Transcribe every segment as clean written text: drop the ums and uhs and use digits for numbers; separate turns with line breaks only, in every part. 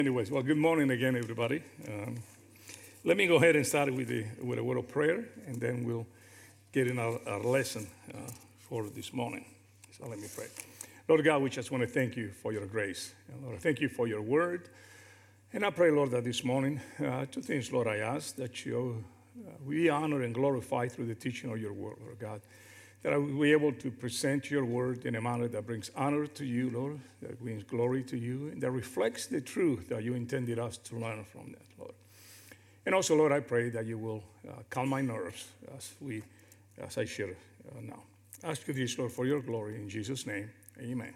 Anyways, well, good morning again, everybody. Let me go ahead and start with a word of prayer, and then we'll get in our lesson for this morning. So let me pray. Lord God, we just want to thank you for your grace. And Lord, thank you for your word. And I pray, Lord, that this morning, two things, Lord, I ask that we honor and glorify through the teaching of your word, Lord God. That I will be able to present your word in a manner that brings honor to you, Lord, that brings glory to you, and that reflects the truth that you intended us to learn from that, Lord. And also, Lord, I pray that you will calm my nerves as I share now. I ask you this, Lord, for your glory. In Jesus' name, amen.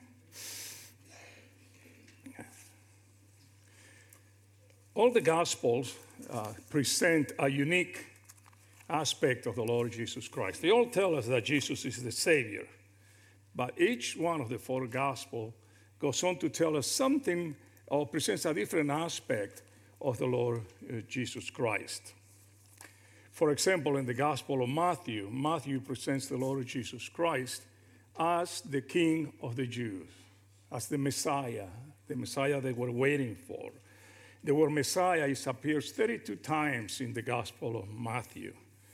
All the Gospels present a unique aspect of the Lord Jesus Christ. They all tell us that Jesus is the Savior, but each one of the four Gospels goes on to tell us something or presents a different aspect of the Lord Jesus Christ. For example, in the Gospel of Matthew, Matthew presents the Lord Jesus Christ as the King of the Jews, as the Messiah they were waiting for. The word Messiah appears 32 times in the Gospel of Matthew.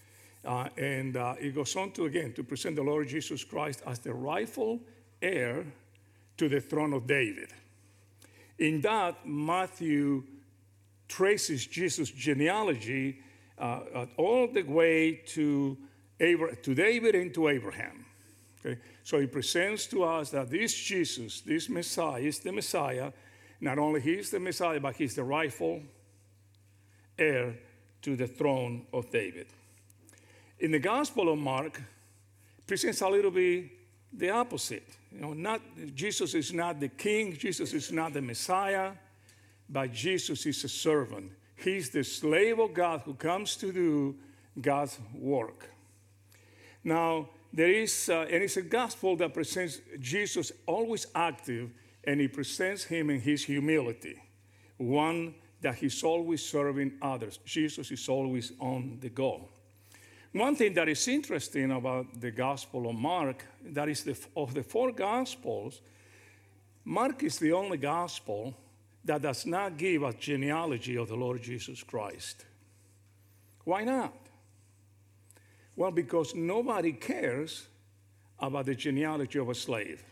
And it goes on to present the Lord Jesus Christ as the rightful heir to the throne of David. In that, Matthew traces Jesus' genealogy all the way to David and to Abraham. Okay? So he presents to us that this Jesus, this Messiah, is the Messiah. Not only he is the Messiah, but he's the rightful heir to the throne of David. In the Gospel of Mark, presents a little bit the opposite. Jesus is not the king, Jesus is not the Messiah, but Jesus is a servant. He's the slave of God who comes to do God's work. Now, there is, and it's a gospel that presents Jesus always active, and he presents him in his humility, one that he's always serving others. Jesus is always on the go. One thing that is interesting about the Gospel of Mark, that is of the four Gospels, Mark is the only Gospel that does not give a genealogy of the Lord Jesus Christ. Why not? Well, because nobody cares about the genealogy of a slave.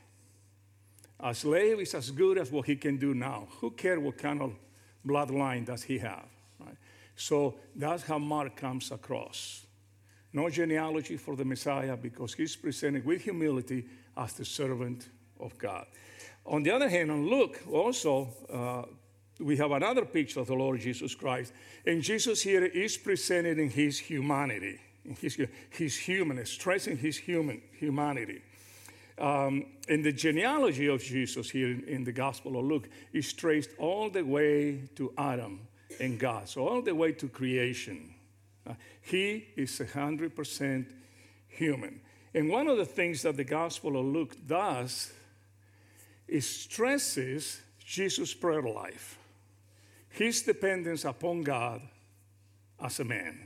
A slave is as good as what he can do now. Who cares what kind of bloodline does he have? Right? So that's how Mark comes across. No genealogy for the Messiah because he's presented with humility as the servant of God. On the other hand, on Luke, also, we have another picture of the Lord Jesus Christ. And Jesus here is presented in his humanity, in his human, stressing his humanity. And the genealogy of Jesus here in the Gospel of Luke is traced all the way to Adam and God, so all the way to creation. He is 100% human. And one of the things that the Gospel of Luke does is stresses Jesus' prayer life, his dependence upon God as a man.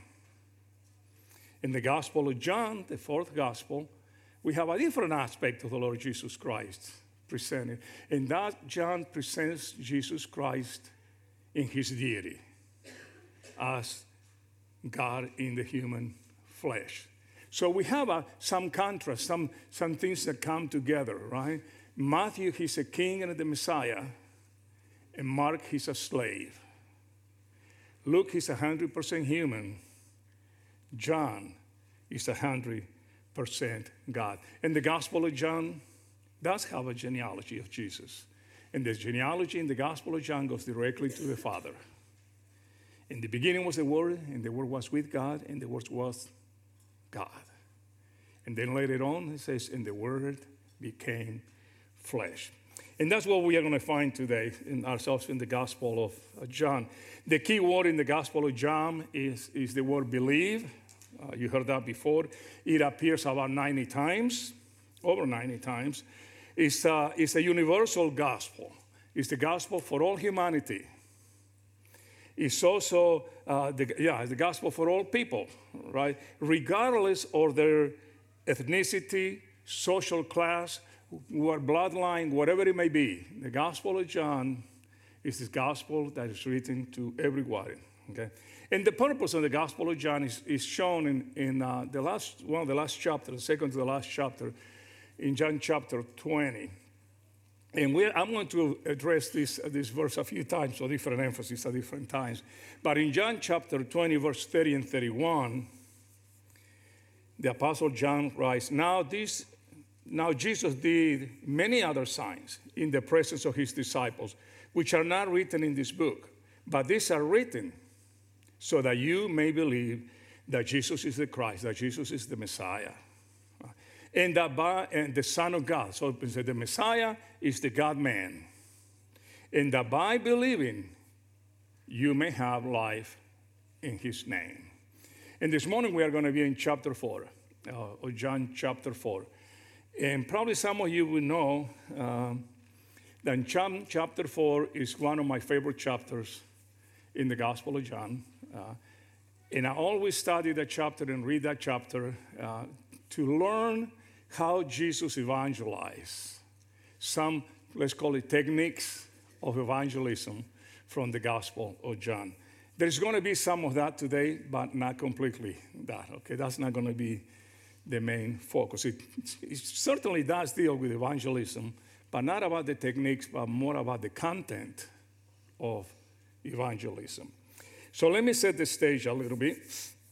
In the Gospel of John, the fourth Gospel, we have a different aspect of the Lord Jesus Christ presented. And that John presents Jesus Christ in his deity as God in the human flesh. So we have some contrast, some things that come together, right? Matthew, he's a king and the Messiah. And Mark, he's a slave. Luke, he's 100% human. John is 100% God. And the Gospel of John does have a genealogy of Jesus. And the genealogy in the Gospel of John goes directly to the Father. In the beginning was the Word, and the Word was with God, and the Word was God. And then later on, it says, and the Word became flesh. And that's what we are going to find today in ourselves in the Gospel of John. The key word in the Gospel of John is the word believe. You heard that before. It appears about 90 times, over 90 times. It's a universal gospel. It's the gospel for all humanity. It's also the gospel for all people, right? Regardless of their ethnicity, social class, bloodline, whatever it may be. The Gospel of John It's this gospel that is written to everybody. Okay? And the purpose of the Gospel of John is shown in the last one of the last chapter, the second to the last chapter, in John chapter 20. And I'm going to address this verse a few times, or different emphasis at different times. But in John chapter 20, verse 30 and 31, the Apostle John writes, Now Jesus did many other signs in the presence of his disciples, which are not written in this book, but these are written so that you may believe that Jesus is the Christ, that Jesus is the Messiah, and the Son of God. So the Messiah is the God-man. And that by believing, you may have life in his name. And this morning we are going to be in chapter 4, or John chapter 4. And probably some of you will know that John chapter 4 is one of my favorite chapters in the Gospel of John. And I always study that chapter and read that chapter to learn how Jesus evangelized. Some, let's call it, techniques of evangelism from the Gospel of John. There's going to be some of that today, but not completely that. Okay, that's not going to be the main focus. It certainly does deal with evangelism, but not about the techniques, but more about the content of evangelism. So let me set the stage a little bit.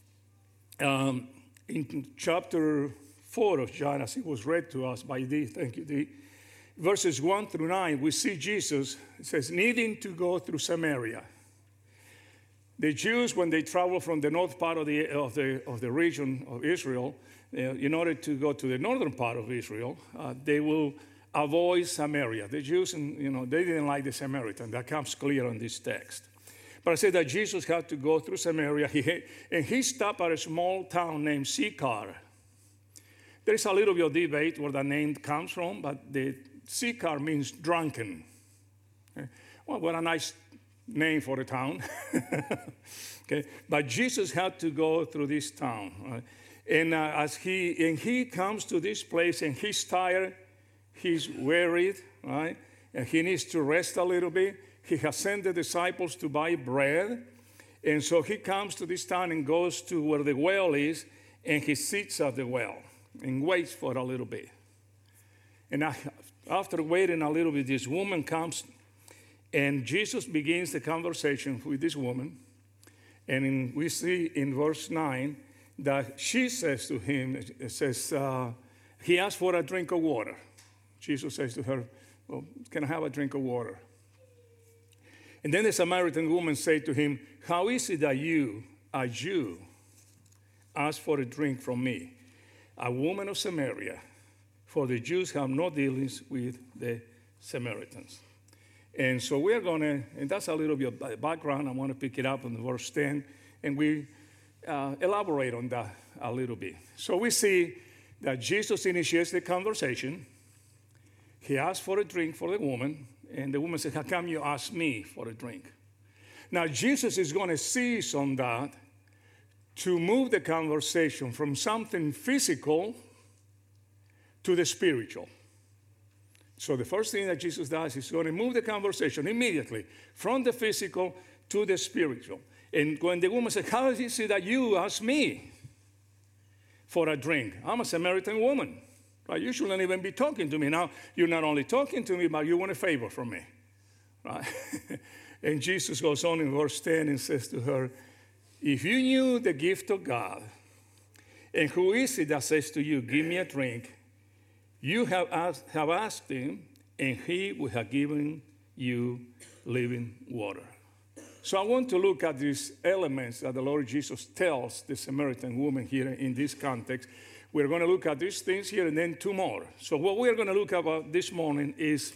In chapter 4 of John, as it was read to us by Dee, thank you, Dee, verses 1 through 9, we see Jesus, it says, needing to go through Samaria. The Jews, when they travel from the north part of the region of Israel, in order to go to the northern part of Israel, they will avoid Samaria. The Jews, they didn't like the Samaritan. That comes clear on this text. But I said that Jesus had to go through Samaria, and he stopped at a small town named Sychar. There is a little bit of debate where the name comes from, but the Sychar means drunken. Okay? Well, what a nice name for a town. Okay? But Jesus had to go through this town. Right? And as he comes to this place, and he's tired, he's wearied, right? And he needs to rest a little bit. He has sent the disciples to buy bread. And so he comes to this town and goes to where the well is, and he sits at the well and waits for a little bit. And after waiting a little bit, this woman comes, and Jesus begins the conversation with this woman. And we see in verse 9 that she says to him, he asks for a drink of water. Jesus says to her, well, can I have a drink of water? And then the Samaritan woman said to him, how is it that you, a Jew, ask for a drink from me, a woman of Samaria? For the Jews have no dealings with the Samaritans. And so we're going to, and that's a little bit of background. I want to pick it up in verse 10, and we elaborate on that a little bit. So we see that Jesus initiates the conversation. He asks for a drink for the woman, and the woman says, how come you ask me for a drink? Now, Jesus is going to seize on that to move the conversation from something physical to the spiritual. So the first thing that Jesus does is going to move the conversation immediately from the physical to the spiritual. And when the woman said, how is it that you ask me for a drink? I'm a Samaritan woman. Right? You shouldn't even be talking to me. Now, you're not only talking to me, but you want a favor from me. Right? And Jesus goes on in verse 10 and says to her, if you knew the gift of God, and who is it that says to you, give me a drink, you have asked him, and he will have given you living water. So I want to look at these elements that the Lord Jesus tells the Samaritan woman here in this context. We're going to look at these things here and then two more. So what we're going to look about this morning is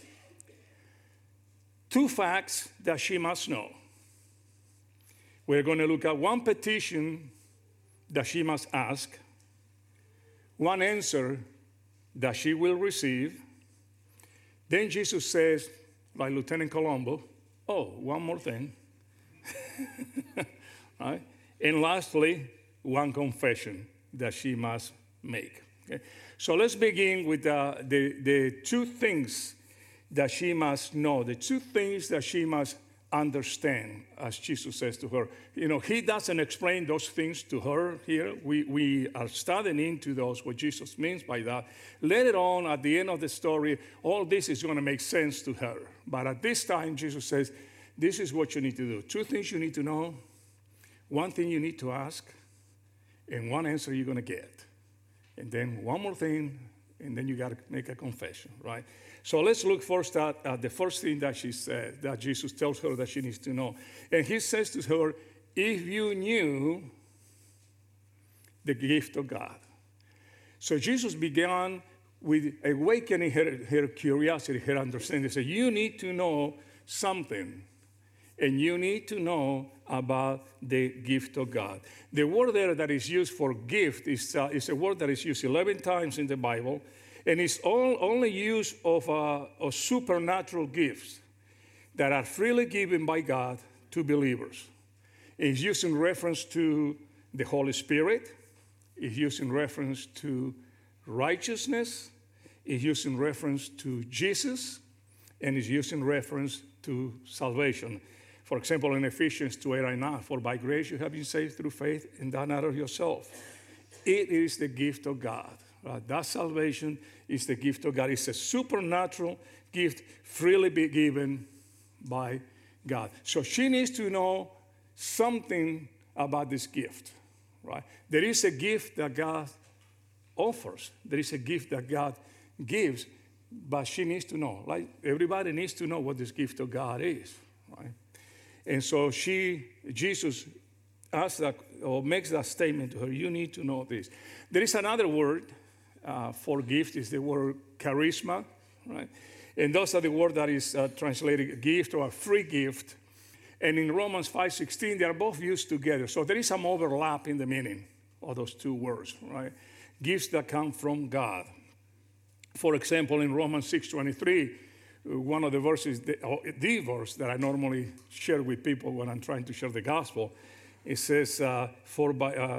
two facts that she must know. We're going to look at one petition that she must ask, one answer that she will receive. Then Jesus says, like Lieutenant Colombo, oh, one more thing. Right? And lastly, one confession that she must make. Okay? So let's begin with the two things that she must know, the two things that she must understand, as Jesus says to her. He doesn't explain those things to her here. We are studying into those, what Jesus means by that. Later on, at the end of the story, all this is going to make sense to her. But at this time, Jesus says, this is what you need to do. 2 things you need to know, 1 thing you need to ask, and 1 answer you're going to get. And then 1 more thing, and then you got to make a confession, right? So let's look first at the first thing that she said, that Jesus tells her that she needs to know. And he says to her, if you knew the gift of God. So Jesus began with awakening her curiosity, her understanding. He said, you need to know something, and you need to know about the gift of God. The word there that is used for gift is a word that is used 11 times in the Bible. And it's only use of supernatural gifts that are freely given by God to believers. It's used in reference to the Holy Spirit. It's used in reference to righteousness. It's used in reference to Jesus. And it's used in reference to salvation. For example, in Ephesians 2:8-9, for by grace you have been saved through faith, and that not of yourself. It is the gift of God. That salvation is the gift of God. It's a supernatural gift freely be given by God. So she needs to know something about this gift, right? There is a gift that God offers. There is a gift that God gives, but she needs to know. Like everybody needs to know what this gift of God is, right? And so Jesus asks that, or makes that statement to her, you need to know this. There is another word for gift, is the word charisma, right? And those are the word that is translated gift or a free gift. And in Romans 5:16, they are both used together. So there is some overlap in the meaning of those 2 words, right? Gifts that come from God. For example, in Romans 6:23, one of the verses, the verse that I normally share with people when I'm trying to share the gospel, it says, not for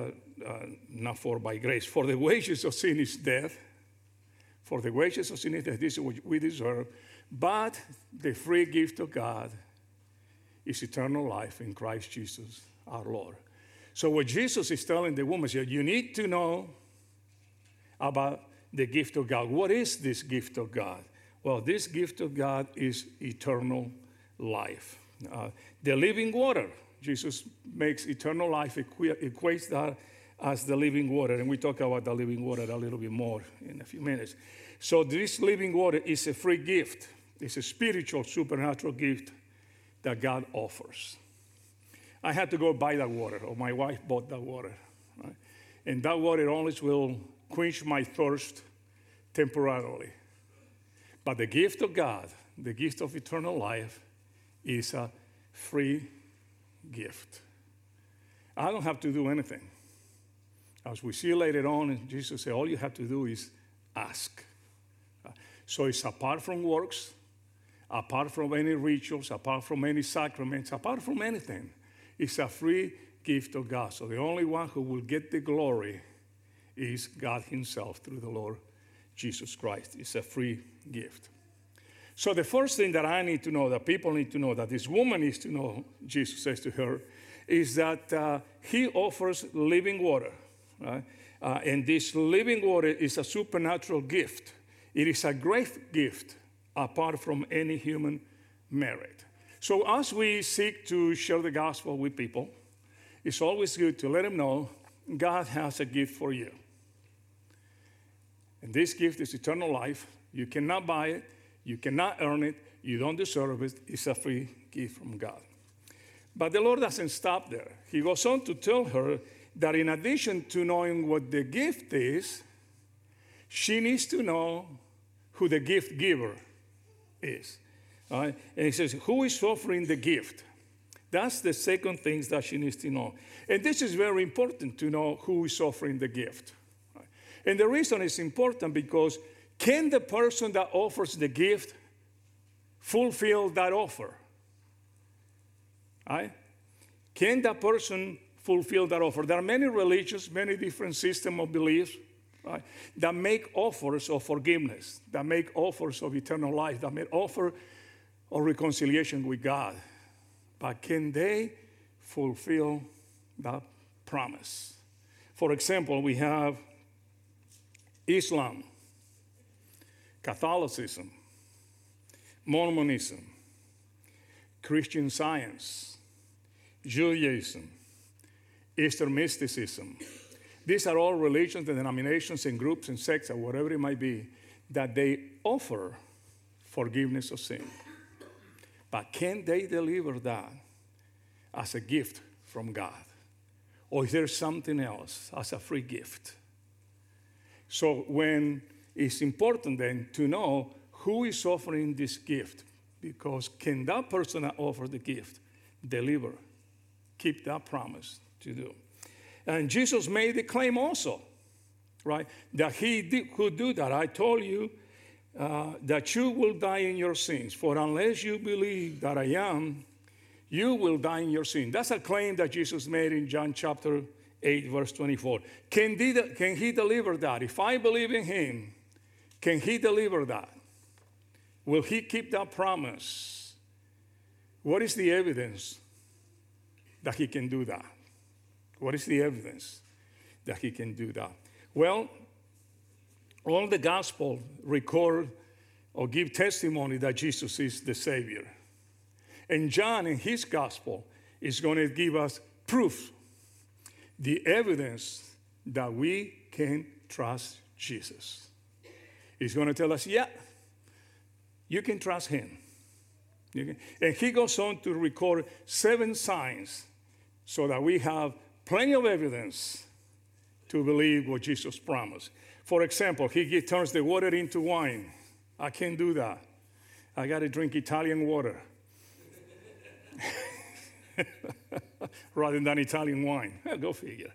by grace. For the wages of sin is death. For the wages of sin is death. This is what we deserve. But the free gift of God is eternal life in Christ Jesus our Lord. So what Jesus is telling the woman is, you need to know about the gift of God. What is this gift of God? Well, this gift of God is eternal life. The living water. Jesus makes eternal life, equates that as the living water. And we talk about the living water a little bit more in a few minutes. So this living water is a free gift. It's a spiritual, supernatural gift that God offers. I had to go buy that water, or my wife bought that water. Right? And that water only will quench my thirst temporarily. But the gift of God, the gift of eternal life, is a free gift. I don't have to do anything. As we see later on, Jesus said, all you have to do is ask. So it's apart from works, apart from any rituals, apart from any sacraments, apart from anything. It's a free gift of God. So the only one who will get the glory is God himself through the Lord Jesus Christ. It's a free gift. So the first thing that I need to know, that people need to know, that this woman needs to know, Jesus says to her, is that he offers living water. Right? And this living water is a supernatural gift. It is a great gift apart from any human merit. So as we seek to share the gospel with people, it's always good to let them know God has a gift for you. And this gift is eternal life. You cannot buy it. You cannot earn it. You don't deserve it. It's a free gift from God. But the Lord doesn't stop there. He goes on to tell her that in addition to knowing what the gift is, she needs to know who the gift giver is. Right? And he says, who is offering the gift? That's the second thing that she needs to know. And this is very important to know who is offering the gift. Right? And the reason it's important because can the person that offers the gift fulfill that offer? Right? Can that person fulfill that offer? There are many religions, many different systems of beliefs, right, that make offers of forgiveness, that make offers of eternal life, that make offer of reconciliation with God. but can they fulfill that promise? For example, we have Islam, Catholicism, Mormonism, Christian Science, Judaism, Eastern mysticism. These are all religions and denominations and groups and sects or whatever it might be that they offer forgiveness of sin. But can they deliver that as a gift from God? Or is there something else as a free gift? So when it's important then to know who is offering this gift, because can that person that offers the gift deliver, keep that promise to do? And Jesus made the claim also, right, that he could do that. I told you that you will die in your sins, for unless you believe that I am, you will die in your sin. That's a claim that Jesus made in John chapter 8, verse 24. Can he deliver that? If I believe in him, can he deliver that? Will he keep that promise? What is the evidence that he can do that? What is the evidence that he can do that? Well, all the gospel record or give testimony that Jesus is the Savior. And John in his gospel is going to give us proof, the evidence that we can trust Jesus. He's going to tell us, yeah, you can trust him. And he goes on to record 7 signs so that we have plenty of evidence to believe what Jesus promised. For example, he turns the water into wine. I can't do that. I got to drink Italian water rather than Italian wine. Go figure.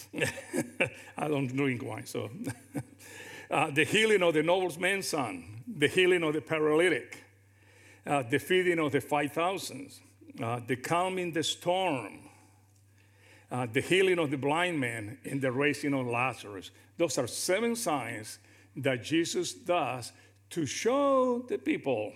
I don't drink wine, so. The healing of the nobleman's son, the healing of the paralytic, the feeding of the 5,000, the calming the storm, the healing of the blind man, and the raising of Lazarus. Those are 7 signs that Jesus does to show the people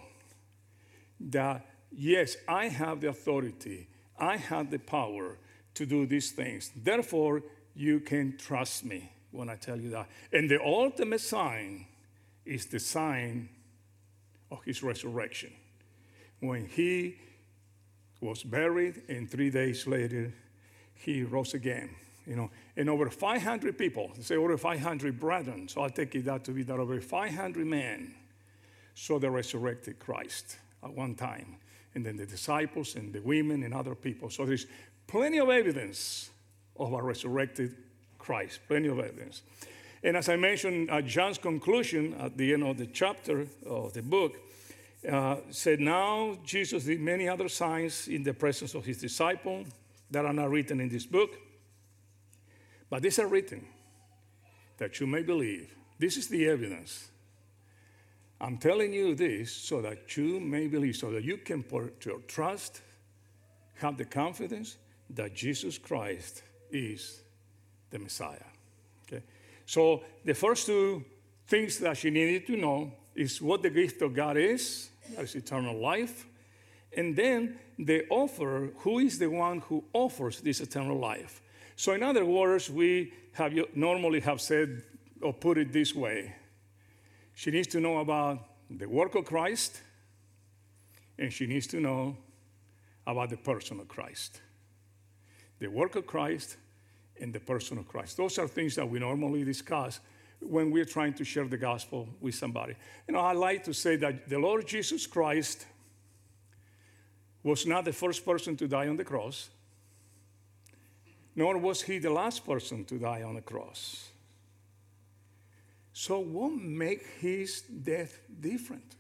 that, yes, I have the authority, I have the power to do these things. Therefore, you can trust me when I tell you that. And the ultimate sign is the sign of his resurrection. When he was buried and 3 days later, he rose again. And over 500 people, say over 500 brethren, so I'll take it that to be that over 500 men saw the resurrected Christ at one time. And then the disciples and the women and other people. So there's plenty of evidence of a resurrected Christ, plenty of evidence. And as I mentioned, John's conclusion at the end of the chapter of the book said, now Jesus did many other signs in the presence of his disciples that are not written in this book, but these are written that you may believe. This is the evidence. I'm telling you this so that you may believe, so that you can put your trust, have the confidence that Jesus Christ is the Messiah. Okay? So the first 2 things that she needed to know is what the gift of God is, that is eternal life, and then the offer, who is the one who offers this eternal life. So in other words, we normally have said or put it this way. She needs to know about the work of Christ, and she needs to know about the person of Christ. The work of Christ and the person of Christ. Those are things that we normally discuss when we're trying to share the gospel with somebody. I like to say that the Lord Jesus Christ was not the first person to die on the cross, nor was he the last person to die on the cross. So what makes his death different?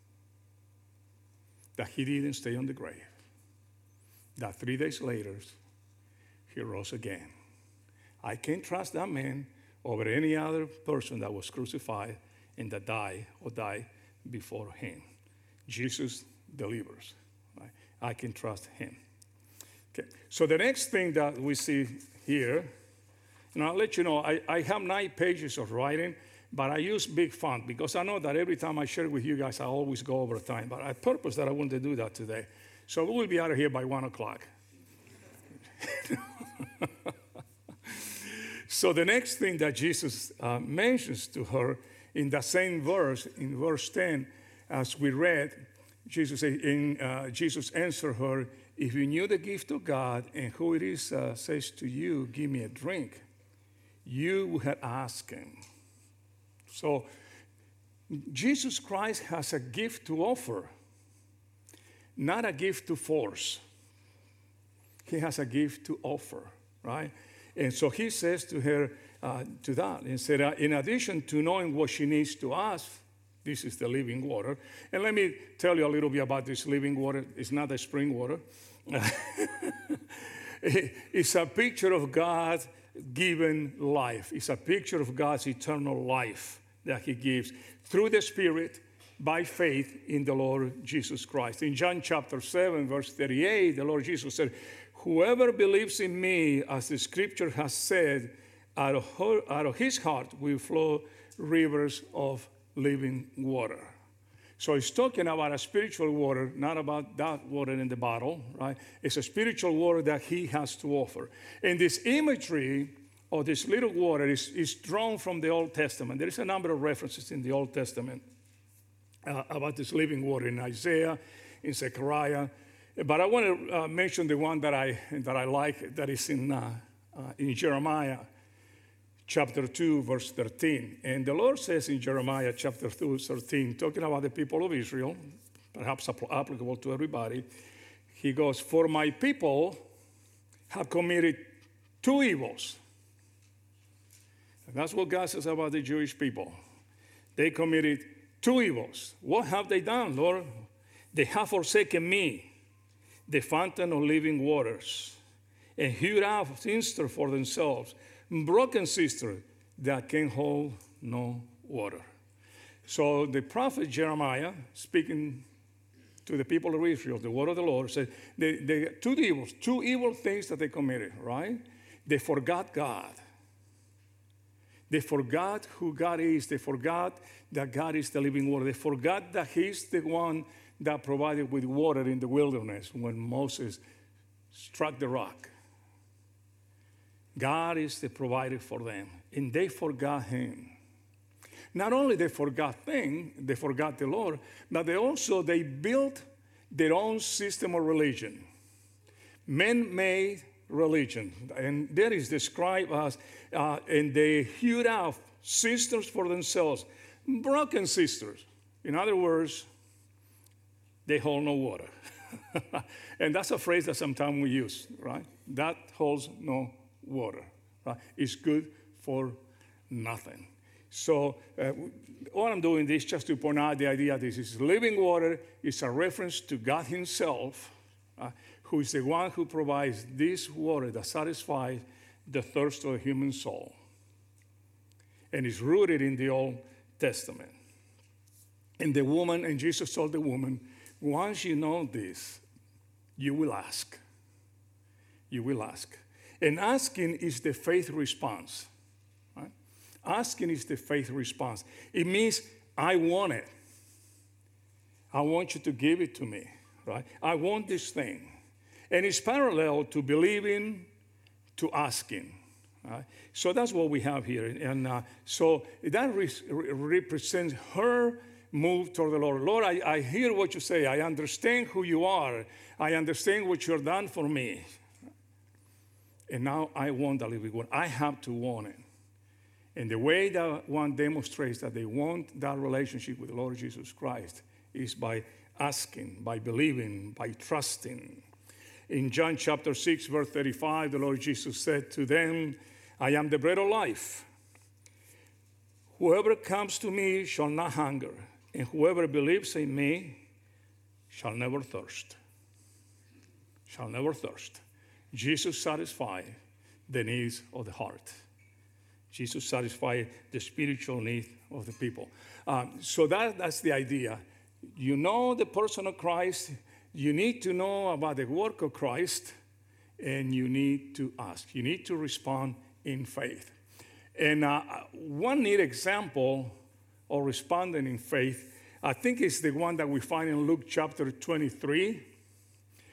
That he didn't stay on the grave. That 3 days later, he rose again. I can't trust that man over any other person that was crucified and that died before him. Jesus delivers. Right? I can trust him. Okay. So the next thing that we see here, and I'll let you know, I have 9 pages of writing, but I use big font because I know that every time I share with you guys, I always go over time. But I purpose that I wanted to do that today. So we will be out of here by 1 o'clock. So the next thing that Jesus mentions to her in the same verse, in verse 10, as we read, Jesus answered her, if you knew the gift of God and who it is says to you, give me a drink, you would have asked him. So Jesus Christ has a gift to offer, not a gift to force. He has a gift to offer, right? And so he says to her, to that, and said, in addition to knowing what she needs to ask, this is the living water. And let me tell you a little bit about this living water. It's not a spring water. It's a picture of God's given life. It's a picture of God's eternal life that he gives through the Spirit by faith in the Lord Jesus Christ. In John chapter 7, verse 38, the Lord Jesus said, whoever believes in me, as the scripture has said, out of his heart will flow rivers of living water. So he's talking about a spiritual water, not about that water in the bottle, right? It's a spiritual water that he has to offer. And this imagery of this little water is drawn from the Old Testament. There is a number of references in the Old Testament about this living water in Isaiah, in Zechariah. But I want to mention the one that I like, that is in Jeremiah chapter 2, verse 13. And the Lord says in Jeremiah chapter 2, 13, talking about the people of Israel, perhaps applicable to everybody, he goes, for my people have committed two evils. And that's what God says about the Jewish people. They committed two evils. What have they done, Lord? They have forsaken me, the fountain of living waters, and hewed out cisterns for themselves, broken cisterns that can hold no water. So the prophet Jeremiah, speaking to the people of Israel, the word of the Lord, said, two evil things that they committed, right? They forgot God. They forgot who God is. They forgot that God is the living water. They forgot that he's the one that provided with water in the wilderness when Moses struck the rock. God is the provider for them, and they forgot him. Not only they forgot the Lord, but they built their own system of religion, man-made religion, and that is described as, and they hewed out cisterns for themselves, broken cisterns. In other words, they hold no water. And that's a phrase that sometimes we use, right? That holds no water, right? It's good for nothing. So all I'm doing is just to point out the idea that this is living water. It's a reference to God himself, who is the one who provides this water that satisfies the thirst of the human soul. And it's rooted in the Old Testament. And Jesus told the woman, once you know this, you will ask. You will ask. And asking is the faith response. Right? Asking is the faith response. It means, I want it. I want you to give it to me. Right? I want this thing. And it's parallel to believing, to asking. Right? So that's what we have here. And so that represents her move toward the Lord. Lord, I hear what you say. I understand who you are. I understand what you've done for me. And now I want the living water. I have to want it. And the way that one demonstrates that they want that relationship with the Lord Jesus Christ is by asking, by believing, by trusting. In John chapter 6, verse 35, the Lord Jesus said to them, I am the bread of life. Whoever comes to me shall not hunger, and whoever believes in me shall never thirst. Shall never thirst. Jesus satisfied the needs of the heart. Jesus satisfied the spiritual need of the people. So that's the idea. You know the person of Christ. You need to know about the work of Christ, and you need to ask. You need to respond in faith. And one neat example of responding in faith, I think, is the one that we find in Luke chapter 23.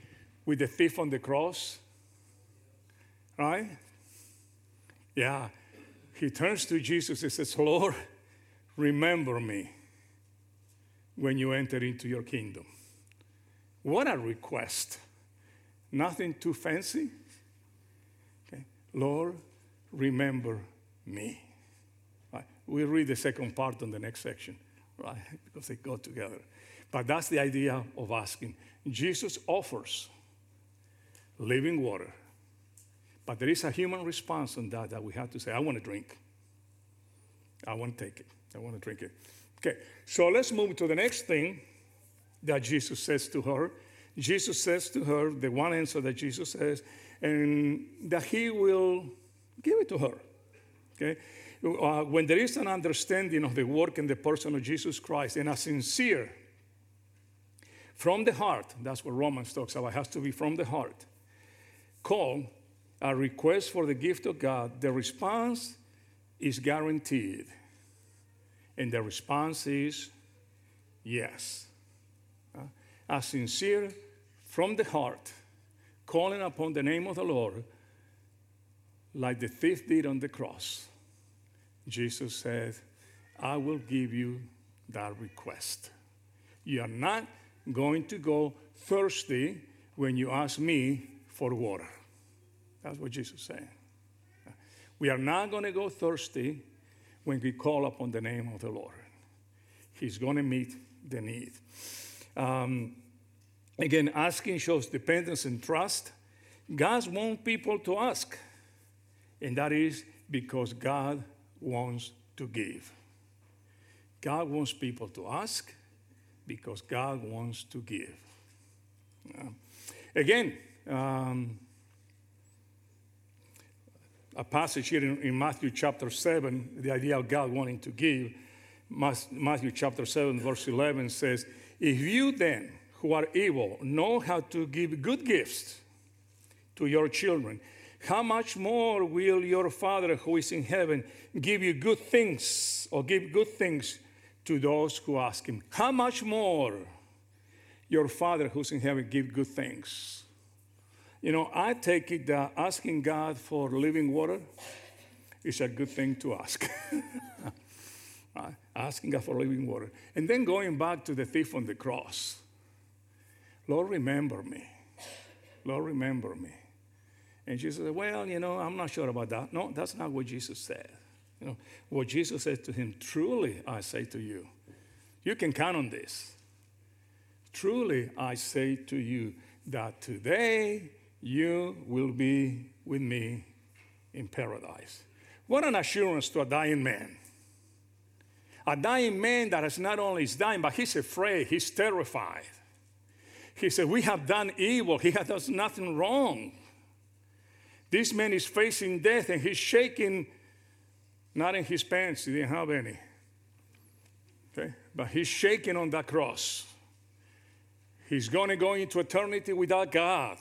with the thief on the cross, right? Yeah. He turns to Jesus and says, Lord, remember me when you enter into your kingdom. What a request. Nothing too fancy. Okay. Lord, remember me. Right. We'll read the second part on the next section, right? Because they go together. But that's the idea of asking. Jesus offers living water. But there is a human response on that we have to say, I want to drink. I want to take it. I want to drink it. Okay, so let's move to the next thing that Jesus says to her. Jesus says to her, the one answer that Jesus says, and that he will give it to her. Okay? When there is an understanding of the work and the person of Jesus Christ, and a sincere, from the heart, that's what Romans talks about, it has to be from the heart, call, a request for the gift of God, the response is guaranteed. And the response is yes. A sincere, from the heart, calling upon the name of the Lord, like the thief did on the cross. Jesus said, I will give you that request. You are not going to go thirsty when you ask me for water. That's what Jesus is saying. We are not going to go thirsty when we call upon the name of the Lord. He's going to meet the need. Again, asking shows dependence and trust. God wants people to ask, and that is because God wants to give. God wants people to ask because God wants to give. Again, a passage here in Matthew chapter 7, the idea of God wanting to give. Matthew chapter 7, verse 11 says, if you then, who are evil, know how to give good gifts to your children, how much more will your Father who is in heaven give you good things, or give good things to those who ask him? How much more your Father who's in heaven give good things? You know, I take it that asking God for living water is a good thing to ask. Asking God for living water. And then going back to the thief on the cross. Lord, remember me. Lord, remember me. And Jesus said, well, you know, I'm not sure about that. No, that's not what Jesus said. You know, what Jesus said to him, truly I say to you, you can count on this. Truly I say to you that today you will be with me in paradise. What an assurance to a dying man. A dying man that is not only is dying, but he's afraid, he's terrified. He said, we have done evil. He has done nothing wrong. This man is facing death and he's shaking, not in his pants, he didn't have any. Okay? But he's shaking on that cross. He's going to go into eternity without God.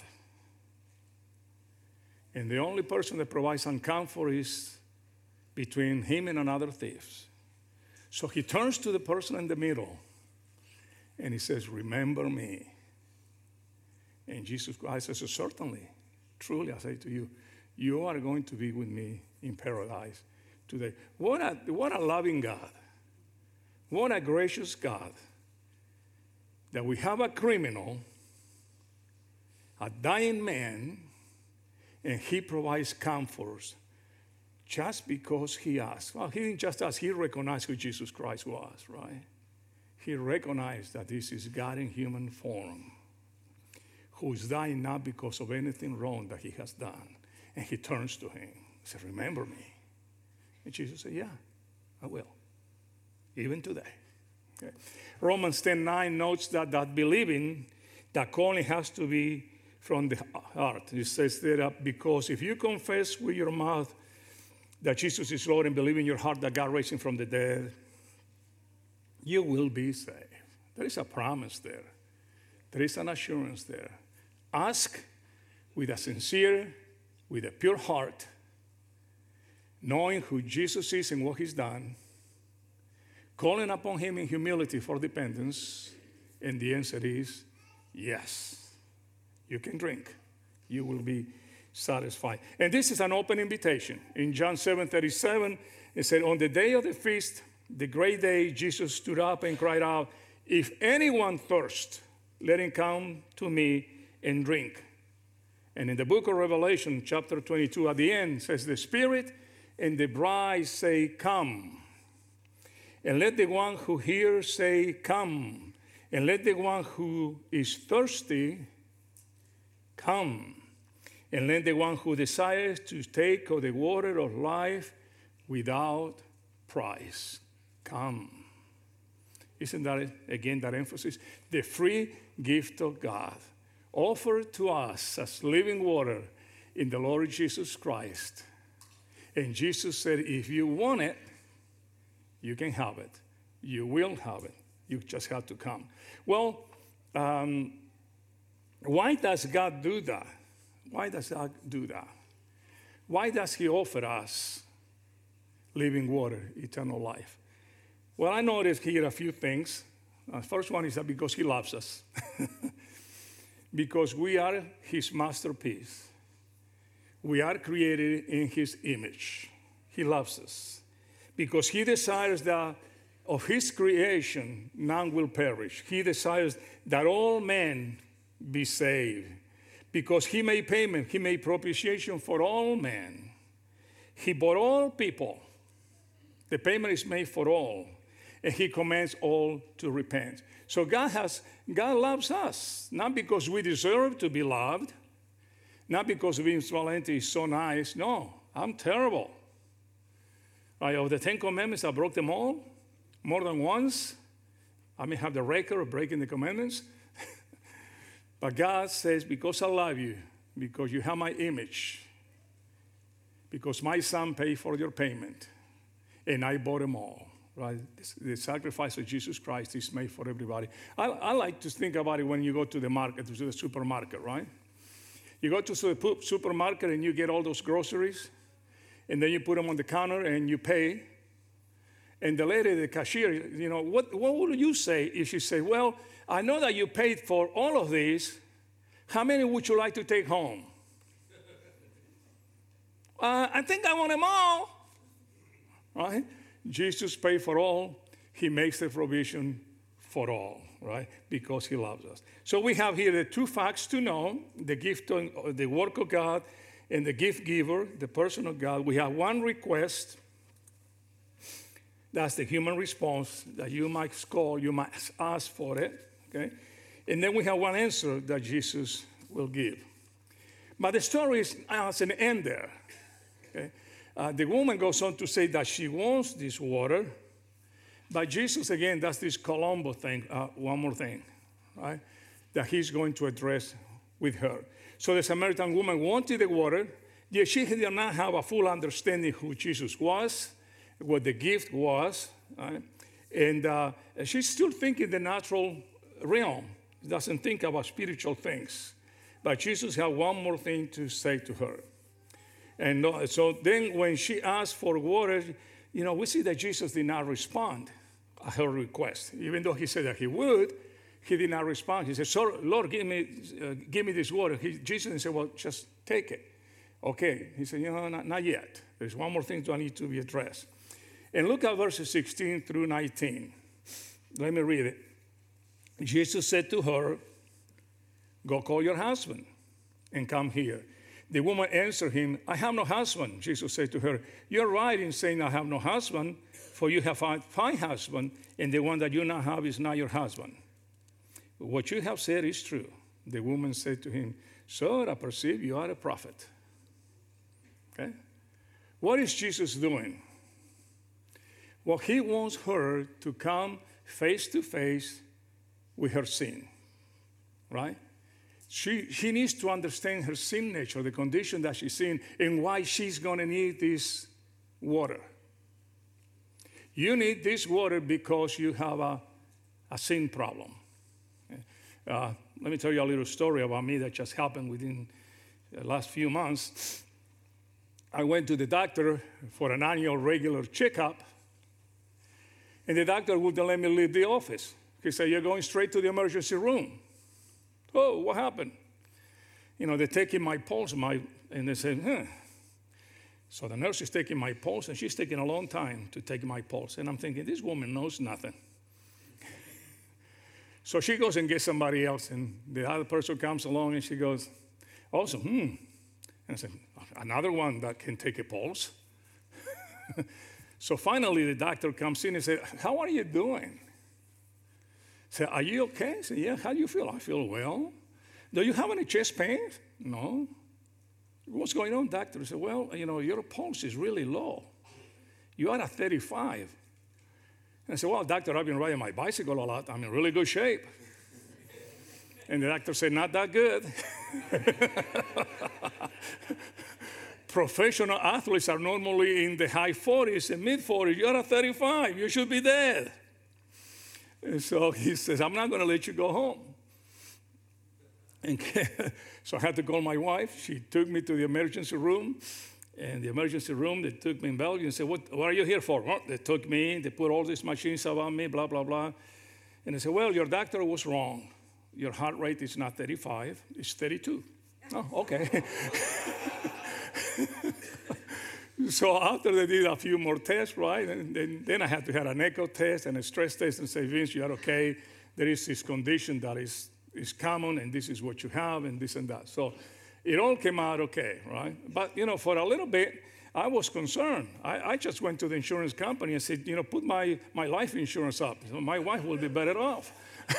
And the only person that provides some comfort is between him and another thief. So he turns to the person in the middle and he says, remember me. And Jesus Christ says, certainly, truly I say to you, you are going to be with me in paradise today. What a loving God. What a gracious God. That we have a criminal, a dying man, and he provides comforts just because he asked. Well, he didn't just ask, he recognized who Jesus Christ was, right? He recognized that this is God in human form, who is dying not because of anything wrong that he has done. And he turns to him. He said, remember me. And Jesus said, yeah, I will. Even today. Okay. Romans 10:9 notes that believing, that calling has to be from the heart. It says that because if you confess with your mouth that Jesus is Lord and believe in your heart that God raised him from the dead, you will be saved. There is a promise there. There is an assurance there. Ask with a sincere, with a pure heart, knowing who Jesus is and what he's done, calling upon him in humility for dependence, and the answer is yes. You can drink. You will be satisfied. And this is an open invitation. In John 7:37, it said, on the day of the feast, the great day, Jesus stood up and cried out, if anyone thirsts, let him come to me and drink. And in the book of Revelation, chapter 22, at the end, says, the Spirit and the bride say, come. And let the one who hears say, come. And let the one who is thirsty come. And let the one who desires to take of the water of life without price come. Isn't that, again, that emphasis? The free gift of God offered to us as living water in the Lord Jesus Christ. And Jesus said, if you want it, you can have it. You will have it. You just have to come. Well, why does God do that? Why does God do that? Why does he offer us living water, eternal life? Well, I noticed here a few things. First one is that because he loves us. Because we are his masterpiece. We are created in his image. He loves us. Because he desires that of his creation, none will perish. He desires that all men be saved. Because he made payment, he made propitiation for all men. He bought all people. The payment is made for all. And he commands all to repent. So God loves us, not because we deserve to be loved, not because Vince Valenti is so nice. No, I'm terrible. Of the 10 Commandments, I broke them all more than once. I may have the record of breaking the commandments. But God says, because I love you, because you have my image, because my son paid for your payment, and I bought them all. Right? The sacrifice of Jesus Christ is made for everybody. I like to think about it when you go to the market, to the supermarket, right? You go to the supermarket and you get all those groceries, and then you put them on the counter and you pay. And the lady, the cashier, you know, what would you say if she said, well, I know that you paid for all of these. How many would you like to take home? I think I want them all. Right? Jesus paid for all. He makes the provision for all, right? Because he loves us. So we have here the two facts to know, the gift of the work of God and the gift giver, the person of God. We have one request. That's the human response that you might call, you might ask for it, okay? And then we have one answer that Jesus will give. But the story has an end there, okay? The woman goes on to say that she wants this water, but Jesus, again, does this Columbo thing, one more thing, right? That he's going to address with her. So the Samaritan woman wanted the water, yet she did not have a full understanding who Jesus was, what the gift was, right? And she's still thinking the natural realm, doesn't think about spiritual things. But Jesus had one more thing to say to her. And so then when she asked for water, you know, we see that Jesus did not respond to her request. Even though he said that he would, he did not respond. He said, so, Lord, give me this water. Jesus said, well, just take it. Okay. He said, you know, not yet. There's one more thing that need to be addressed. And look at verses 16 through 19. Let me read it. Jesus said to her, go call your husband and come here. The woman answered him, I have no husband. Jesus said to her, you're right in saying I have no husband, for you have five husbands, and the one that you now have is not your husband. What you have said is true. The woman said to him, sir, I perceive you are a prophet. Okay? What is Jesus doing? Well, he wants her to come face to face with her sin, right? She needs to understand her sin nature, the condition that she's in, and why she's going to need this water. You need this water because you have a sin problem. Let me tell you a little story about me that just happened within the last few months. I went to the doctor for an annual regular checkup, and the doctor wouldn't let me leave the office. He said, you're going straight to the emergency room. Oh, what happened? they're taking my pulse, and they said, huh. So the nurse is taking my pulse, and she's taking a long time to take my pulse. And I'm thinking, this woman knows nothing. So she goes and gets somebody else, and the other person comes along, and she goes, also, And I said, another one that can take a pulse? So finally, the doctor comes in and said, how are you doing? I said, are you okay? I said, yeah, how do you feel? I feel well. Do you have any chest pain? No. What's going on, doctor? I said, well, your pulse is really low. You are at 35. And I said, well, doctor, I've been riding my bicycle a lot. I'm in really good shape. And the doctor said, not that good. Professional athletes are normally in the high 40s and mid 40s. You're at 35. You should be dead. And so he says, I'm not going to let you go home. And so I had to call my wife. She took me to the emergency room. And the emergency room, they took me in Belgium and said, what are you here for? Well, they took me in. They put all these machines around me, blah, blah, blah. And they said, well, your doctor was wrong. Your heart rate is not 35. It's 32. Oh, okay. So after they did a few more tests, right, and then I had to have an echo test and a stress test and say, Vince, you are okay. There is this condition that is common, and this is what you have, and this and that. So it all came out okay, right? But, for a little bit, I was concerned. I just went to the insurance company and said, put my life insurance up. So my wife will be better off.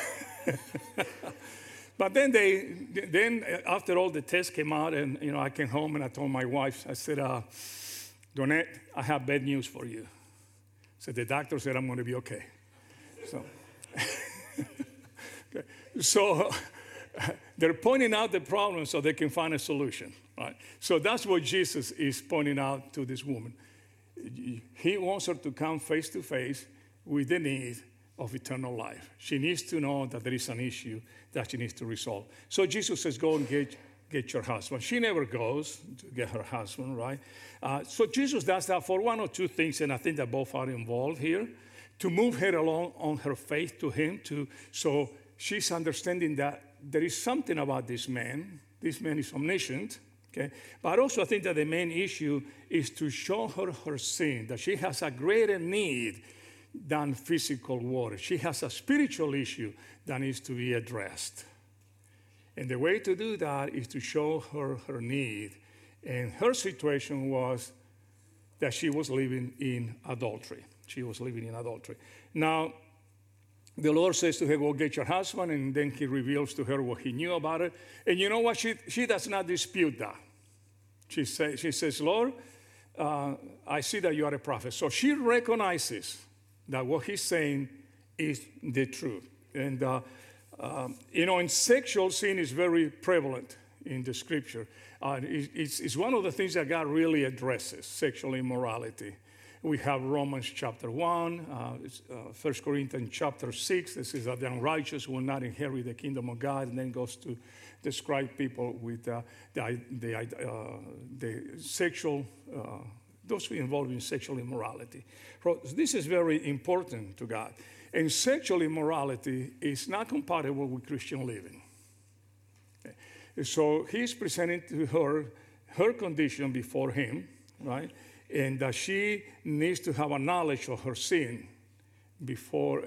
But then after all the tests came out, and, I came home and I told my wife, I said, Donette, I have bad news for you. So the doctor said I'm going to be okay. So, okay. So they're pointing out the problem so they can find a solution, right? So that's what Jesus is pointing out to this woman. He wants her to come face to face with the need of eternal life. She needs to know that there is an issue that she needs to resolve. So Jesus says, go and get your husband. She never goes to get her husband, right? So Jesus does that for one or two things, and I think that both are involved here, to move her along on her faith to him. So she's understanding that there is something about this man. This man is omniscient, okay? But also I think that the main issue is to show her sin, that she has a greater need than physical water. She has a spiritual issue that needs to be addressed. And the way to do that is to show her need. And her situation was that she was living in adultery. She was living in adultery. Now, the Lord says to her, go get your husband, and then he reveals to her what he knew about it. And you know what? She does not dispute that. She says, Lord, I see that you are a prophet. So she recognizes that what he's saying is the truth. And, and sexual sin is very prevalent in the scripture. It's one of the things that God really addresses, sexual immorality. We have Romans chapter 1, 1 Corinthians chapter 6. This is that the unrighteous will not inherit the kingdom of God, and then goes to describe people with the sexual, those who are involved in sexual immorality. So this is very important to God. And sexual immorality is not compatible with Christian living. Okay. So he's presenting to her condition before him, right? And that she needs to have a knowledge of her sin before,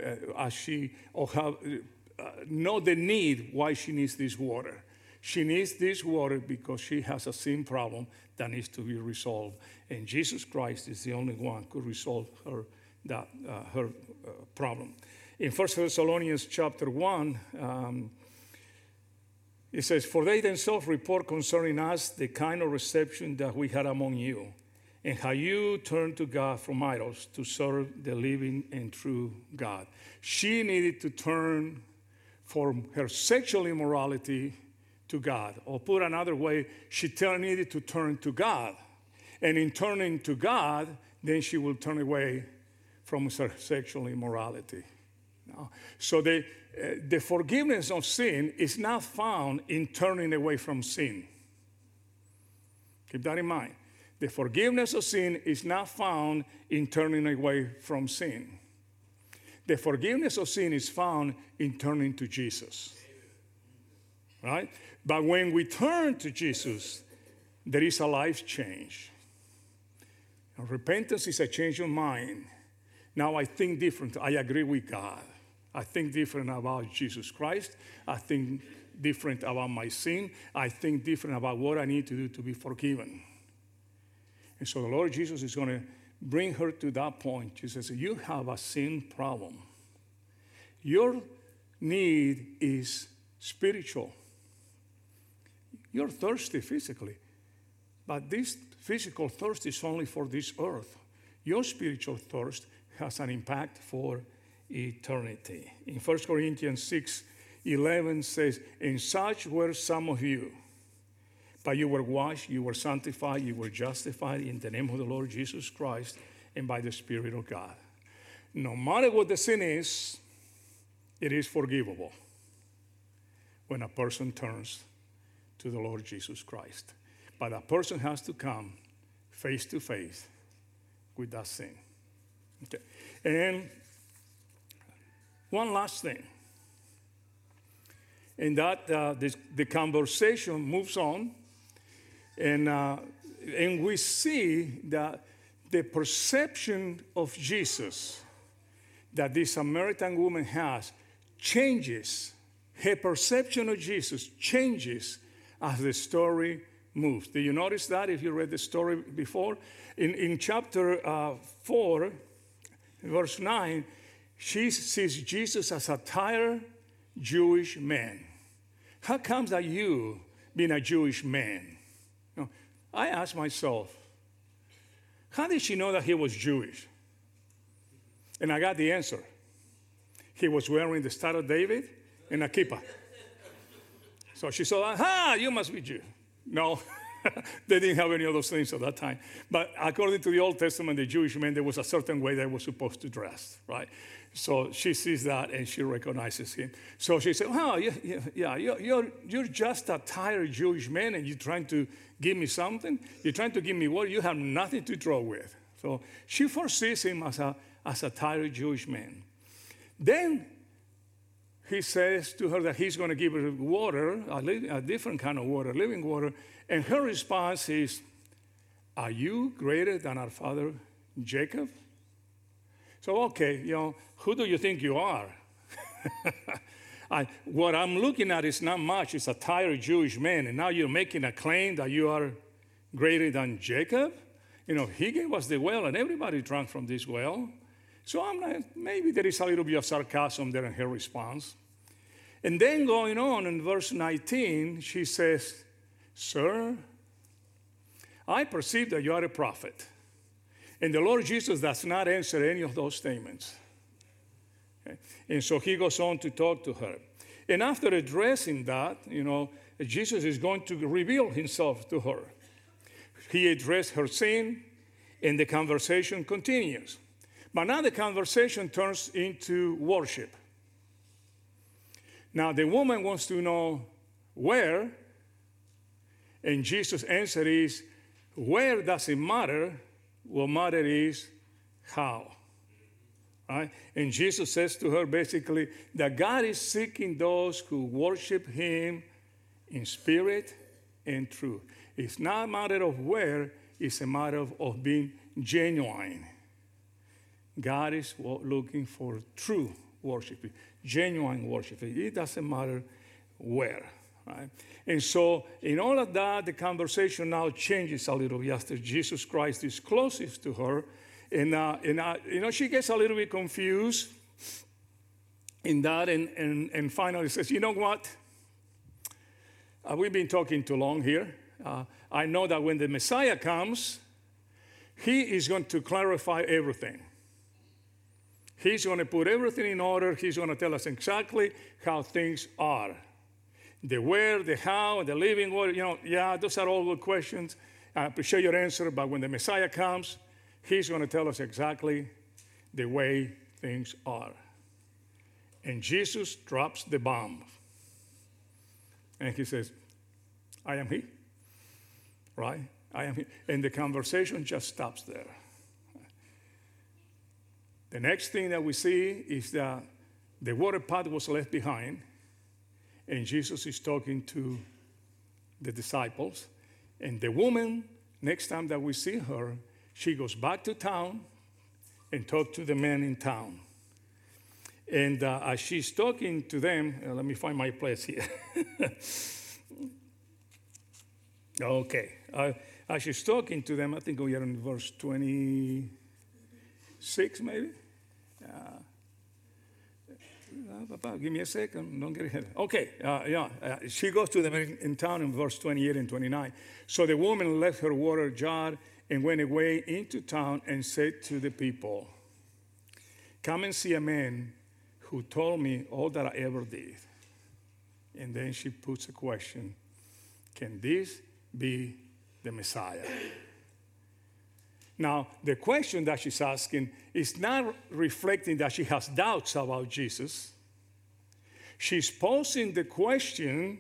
know the need why she needs this water. She needs this water because she has a sin problem that needs to be resolved. And Jesus Christ is the only one who could resolve her problem. In 1 Thessalonians chapter 1, it says, for they themselves report concerning us the kind of reception that we had among you, and how you turned to God from idols to serve the living and true God. She needed to turn from her sexual immorality to God. Or put another way, she needed to turn to God. And in turning to God, then she will turn away from her sexual immorality. No. So the forgiveness of sin is not found in turning away from sin. Keep that in mind. The forgiveness of sin is not found in turning away from sin. The forgiveness of sin is found in turning to Jesus. right? But when we turn to Jesus, there is a life change. And repentance is a change of mind. Now I think different. I agree with God. I think different about Jesus Christ. I think different about my sin. I think different about what I need to do to be forgiven. And so the Lord Jesus is going to bring her to that point. She says, you have a sin problem. Your need is spiritual. You're thirsty physically, but this physical thirst is only for this earth. Your spiritual thirst has an impact for eternity. In 1 Corinthians 6:11 says, and such were some of you, but you were washed, you were sanctified, you were justified in the name of the Lord Jesus Christ and by the Spirit of God. No matter what the sin is, it is forgivable when a person turns to the Lord Jesus Christ. But a person has to come face to face with that sin. Okay. And one last thing, and that the conversation moves on, and we see that the perception of Jesus that this Samaritan woman has changes. Her perception of Jesus changes as the story moves. Do you notice that if you read the story before? In chapter 4, verse 9, she sees Jesus as a tired Jewish man. How comes that you, being a Jewish man? You know, I ask myself, how did she know that he was Jewish? And I got the answer. He was wearing the Star of David and a kippah. So she saw, aha, you must be Jew. No, they didn't have any of those things at that time. But according to the Old Testament, the Jewish men, there was a certain way they were supposed to dress, right? So she sees that and she recognizes him. So she said, oh, yeah, you're just a tired Jewish man and you're trying to give me something? You're trying to give me what? You have nothing to draw with. So she foresees him as a tired Jewish man. Then he says to her that he's going to give her water, a different kind of water, living water. And her response is, are you greater than our father Jacob? So, okay, who do you think you are? What I'm looking at is not much. It's a tired Jewish man. And now you're making a claim that you are greater than Jacob? He gave us the well, and everybody drank from this well. So I'm like, maybe there is a little bit of sarcasm there in her response. And then going on in verse 19, she says, sir, I perceive that you are a prophet. And the Lord Jesus does not answer any of those statements. Okay? And so he goes on to talk to her. And after addressing that, Jesus is going to reveal himself to her. He addressed her sin, and the conversation continues. But now the conversation turns into worship. Now the woman wants to know where, and Jesus' answer is, where doesn't matter. What matters is how. Right? And Jesus says to her basically that God is seeking those who worship him in spirit and truth. It's not a matter of where, it's a matter of being genuine. God is looking for true worship, genuine worship. It doesn't matter where. Right? And so in all of that, the conversation now changes a little bit after Jesus Christ is closest to her. And she gets a little bit confused in that and finally says, you know what? We've been talking too long here. I know that when the Messiah comes, he is going to clarify everything. He's going to put everything in order. He's going to tell us exactly how things are. The where, the how, the living word, those are all good questions. I appreciate your answer, but when the Messiah comes, he's going to tell us exactly the way things are. And Jesus drops the bomb. And he says, I am he. Right? I am he. And the conversation just stops there. The next thing that we see is that the water pot was left behind, and Jesus is talking to the disciples. And the woman, next time that we see her, she goes back to town and talks to the men in town. And as she's talking to them, let me find my place here. Okay. As she's talking to them, I think we are in verse 26, maybe. Give me a second. Don't get ahead. Okay. She goes to them in town in verse 28 and 29. So the woman left her water jar and went away into town and said to the people, "Come and see a man who told me all that I ever did." And then she puts a question: can this be the Messiah? Now, the question that she's asking is not reflecting that she has doubts about Jesus. She's posing the question,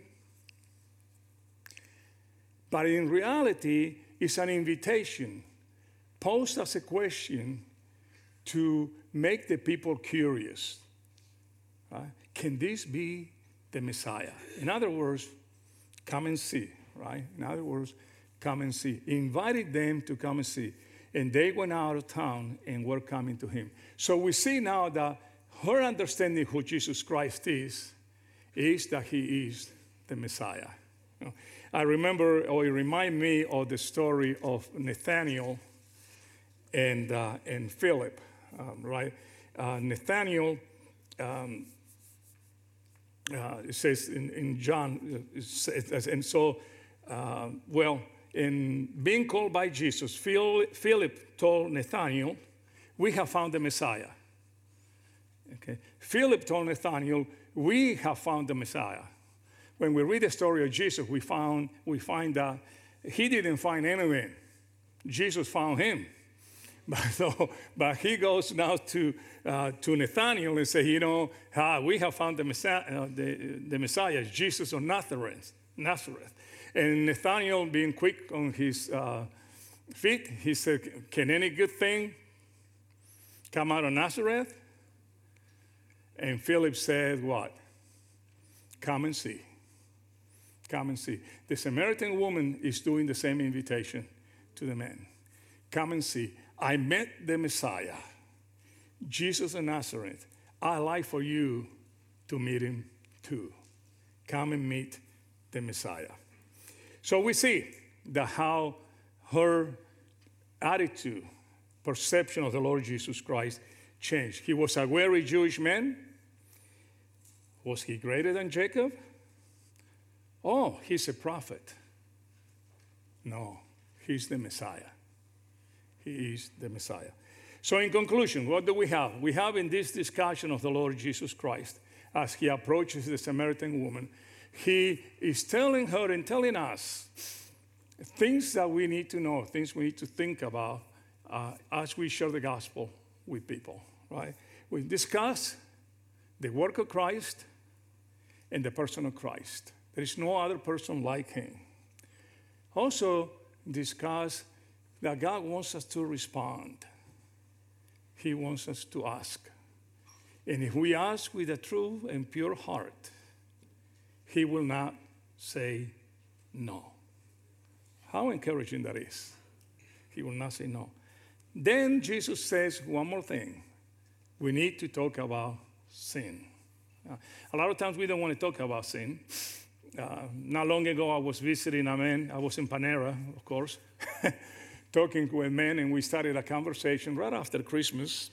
but in reality, it's an invitation posed as a question to make the people curious. Right? Can this be the Messiah? In other words, come and see, right? In other words, come and see. He invited them to come and see. And they went out of town and were coming to him. So we see now that her understanding who Jesus Christ is that he is the Messiah. You know, I remember, or it reminded me of the story of Nathaniel and Philip, right? Nathaniel, it says in John, and so, in being called by Jesus, Philip told Nathanael, "We have found the Messiah." Okay. Philip told Nathanael, "We have found the Messiah." When we read the story of Jesus, we find that he didn't find anything. Jesus found him. But he goes now to Nathanael and says, we have found the Messiah, Jesus of Nazareth. And Nathanael, being quick on his feet, he said, "Can any good thing come out of Nazareth?" And Philip said, what? "Come and see. Come and see." The Samaritan woman is doing the same invitation to the man. Come and see. I met the Messiah, Jesus of Nazareth. I'd like for you to meet him too. Come and meet the Messiah. So we see how her attitude, perception of the Lord Jesus Christ changed. He was a very Jewish man. Was he greater than Jacob? Oh, he's a prophet. No, he's the Messiah. He is the Messiah. So in conclusion, what do we have? We have in this discussion of the Lord Jesus Christ, as he approaches the Samaritan woman, he is telling her and telling us things that we need to know, things we need to think about as we share the gospel with people, right? We discuss the work of Christ and the person of Christ. There is no other person like him. Also discuss that God wants us to respond. He wants us to ask. And if we ask with a true and pure heart, he will not say no. How encouraging that is. He will not say no. Then Jesus says one more thing. We need to talk about sin. A lot of times we don't want to talk about sin. Not long ago, I was visiting a man. I was in Panera, of course, talking with a man, and we started a conversation right after Christmas.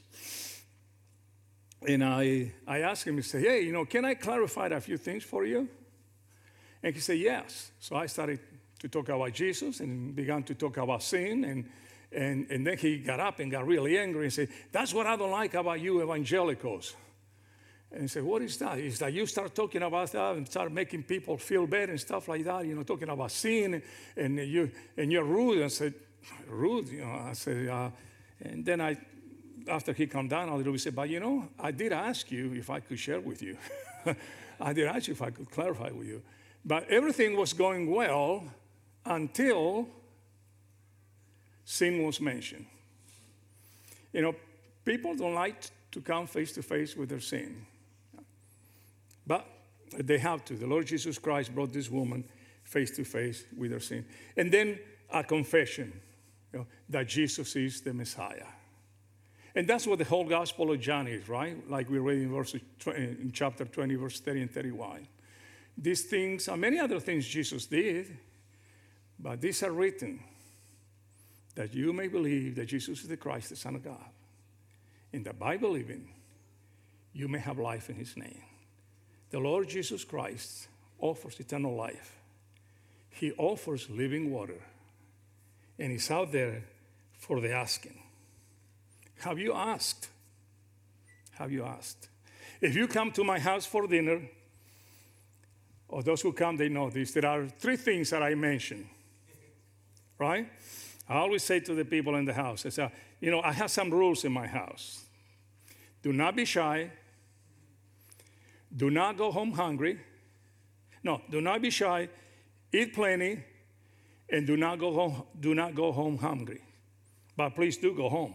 And I asked him, I said, "Hey, can I clarify a few things for you?" And he said, "Yes." So I started to talk about Jesus and began to talk about sin. And then he got up and got really angry and said, "That's what I don't like about you evangelicals." And he said, "What is that?" It's that you start talking about that and start making people feel bad and stuff like that, talking about sin, and you're rude. I said, "Rude?" I said, and then after he calmed down a little, he said, "But I did ask you if I could share with you. I did ask you if I could clarify with you. But everything was going well until sin was mentioned." People don't like to come face to face with their sin. But They have to. The Lord Jesus Christ brought this woman face to face with her sin. And then a confession, that Jesus is the Messiah. And that's what the whole Gospel of John is, right? Like we read in chapter 20, verse 30 and 31. These things, and many other things Jesus did, but these are written that you may believe that Jesus is the Christ, the Son of God. And that by believing, you may have life in his name. The Lord Jesus Christ offers eternal life. He offers living water. And he's out there for the asking. Have you asked? Have you asked? If you come to my house for dinner, or those who come, they know this, there are 3 things that I mention, right? I always say to the people in the house, I say, I have some rules in my house. Do not be shy. Do not go home hungry. No, do not be shy. Eat plenty, and do not go home hungry. But please do go home.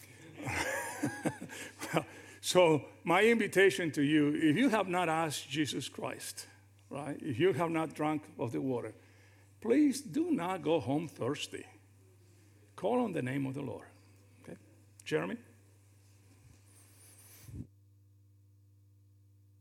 So my invitation to you, if you have not asked Jesus Christ, right? If you have not drunk of the water, please do not go home thirsty. Call on the name of the Lord. Okay? Jeremy?